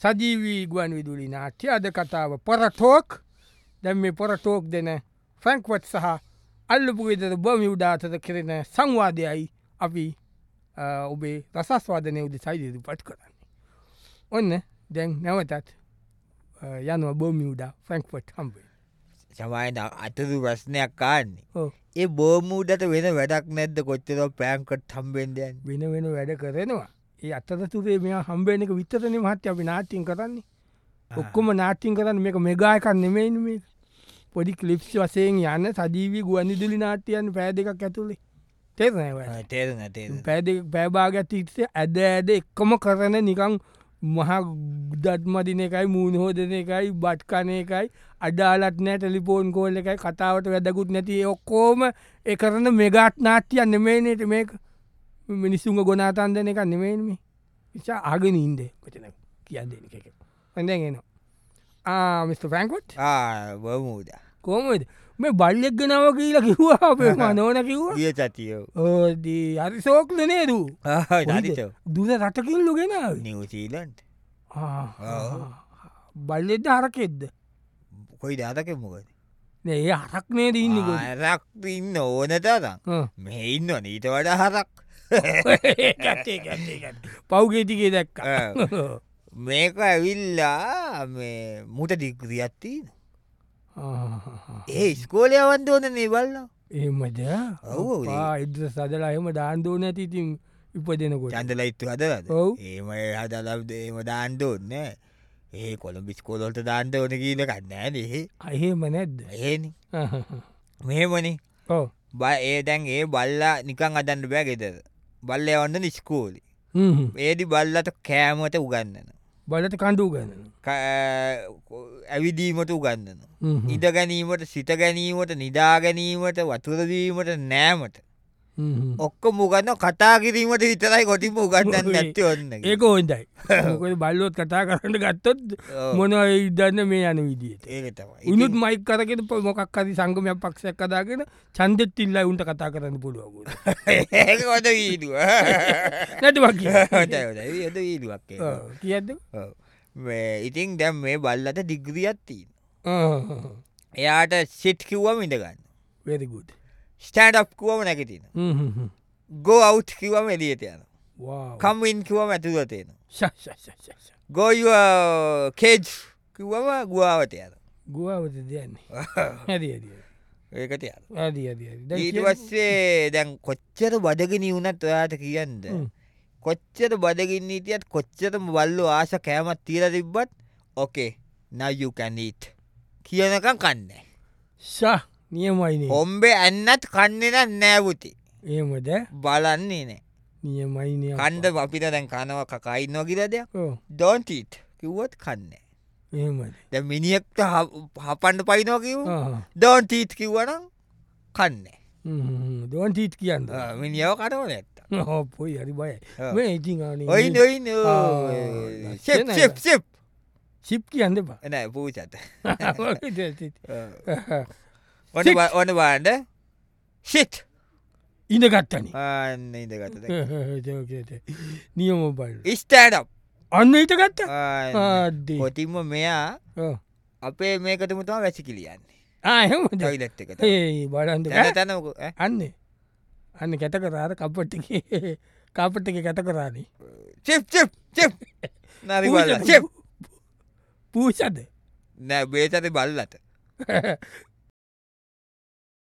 සජීවී ගුවන් විදුලි නාට්‍ය අද කතාව පොරටෝක් දැම් මේ පොරටෝක් දෙන ෆ්‍රැන්ක්වට් සහ අල්ලපු ගෙදර බමියුඩා අතර කෙරෙන සංවාදයයි අපි ඔබේ රසස්වාදනය උද සයිදතු පට් කරන්නේ. ඔන්න දැන් නැවතත් යනුව බෝමියුඩා ෆ්‍රැන්ක්වට් හම්බේ. සමයින අතදු ප්‍රශ්නයක් කාන්නේ ඒ බෝමූඩට වෙන වැඩක් නැද්ද කොච්චර පෑන්කට හම්බෙන්දයන් වෙන වැඩ කරනවා. ඒ අතතුරේ මෙයා හම්බේනක විතරන මහත්‍ය අපි නාට්‍යන් කරන්නේ ඔක්කොම නාට්‍යන් කරන්න මේක මෙගායකන්න නෙමෙයින් මේ පොඩි කලිප්ස් වසයෙන් යන්න සජීවී ගුවන්නිදුලි නාට්‍යයන් පෑ දෙකක් ඇතුළේ තේරන පෑබාගත් ඉත්සේ ඇද ඇද එක්කොම කරන නිකං මහා දත්මදින එකයි මූුණහෝදන එකයි බට්කන එකයි අඩාලත් නෑ ටෙලිපෝන් කෝල් එකයි කතාවට වැදකුත් නැති ඔක්කෝම එකරන මෙගාත් නාට්‍යයන් නෙමේනට මේක මිනිස්සුන්ග ගොනාතන්දන එක නෙමේම නිසා ආගෙන ඉන්ද කොචන කියන්න එක හොඳගෙන මිස්ට ෆ්‍රැන්කොට් බමුද කෝමද මේ බල්ලෙක් ගෙනාව කියලා කිව්වා අපේ නෝන කිව්වා දිය චතියෝ ඕදී හරි සෝක්ල නේරු දුර රටකිල්ලු ගෙන නිවසීලන්ට බල්ලෙද හරකෙද්ද කොයි දාතක මොකද ඒ හරක් නේද ඉන්නක රක් ඉන්න ඕන තරම් මේ ඉන්න නීට වඩා හරක් පෞ්ගේතිකේ දැක්ක මේක ඇවිල්ලා මේ මුට දික්‍රියත්තින ඒ ස්කෝලය අවන්දෝන නිවල්ල ඒමද ඉද්‍ර සදලා එම දාන්දෝන ඇති ඉතින් ඉපදෙනකොට චන්දල ඉත්තු හදද ඒම හදලබ්ද ඒම දාන්දෝන්න ඒ කොළඹ ස්කෝලොට දාන්ද ඕන කියීල කන්නෑ දෙහෙ අහෙම නැද්ද ඒනි මෙහෙමනි බ ඒ දැන් ඒ බල්ලා නිකං අදන්න බෑ ගෙතද බල්ල ඔන්න නිස්කෝලි ඒදි බල්ලට කෑමට උගන්නන බලට කණ්ඩු ගන්න ඇවිදීමට උගන්නන ඉද ගැනීමට සිත ගැනීමට නිදා ගැනීමට වතුරදීමට නෑමට ඔක්ක මුගන්න කතා කිරීමට විතරයි කොටිම උගන්නන්න නැති ඔන්න ඒක හොන්දයි මොකද බල්ලොත් කතා කරන්න ගත්තොත් මොන ඉදන්න මේ යන විදිට ඒතයි උනුත් මයික් කරගෙන මොකක් අදි සංගමයක් පක්ෂයක් කදාගෙන චන්දෙත් ඉල්ලා උන්ට කතා කරන්න පුළුවග ඒක ොද වීඩුව නැටවක් ද වීඩුවක් කියද ඉතින් දැම් මේ බල්ලට දිග්‍රියත්තිීන එයාට සිට් කිව්වම ඉඳගන්න වැදකුට ස්ටෑන්ඩ් කිවම නැකතින ගෝ අවු් කිවම එලියට යන කම්වින් කිවම ඇතුවතයන ගෝය කේජ් කිව්වම ගුවාවට යන ගුවාවත දයන්නේ ඒකට ඊට වස්සේ දැන් කොච්චර බඩගෙන වුනත් ඔයාට කියන්ද කොච්චර බඩගින් නීතියත් කොච්චරම බල්ලු ආස කෑමත් තීර තිබ්බත් ඕකේ නයුකැනීට් කියනකම් කන්නේ ශා නියමයින හොම්බේ ඇන්නත් කන්නන නෑවුති ඒමද බලන්නේ නෑ නියමයින කණ්ඩ අපිට දැන් කනව කකයි නොකිරද ඩොන්ටීට් කිව්වොත් කන්නේ ඒමද ද මිනිියෙක්ට හපන්ඩ පයිනෝ කිව් ඩොන්ටීට් කිව්වනම් කන්නේ දොන්ටීට් කියන්න මිනිියාව කටවන ඇත්ත පොයි හරි බය මේ ඉති ඔයි සිප් කියන්න බා එන පූචත ඕන බාන්ඩ සිට් ඉඳගත්තන අන්න ඉඳගත නියම බල් ස්ටෑඩ් අන්න ඉට ගත්ත කොතිම්ම මෙයා අපේ මේකටමුතම වැසි කිලියන්නේ ආහම ටයිලට් එකට බඩන්ද තැන අන්න අන්න කැත කරාර කපට්ට කාපට් එක කැත කරානේ නරි පූසද නෑ බේතත බල්ලට